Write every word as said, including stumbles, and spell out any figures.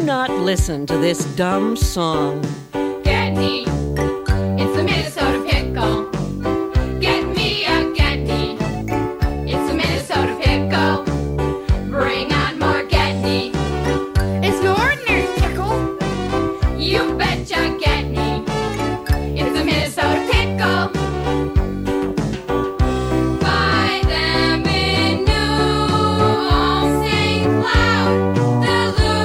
not listen to this dumb song. Get me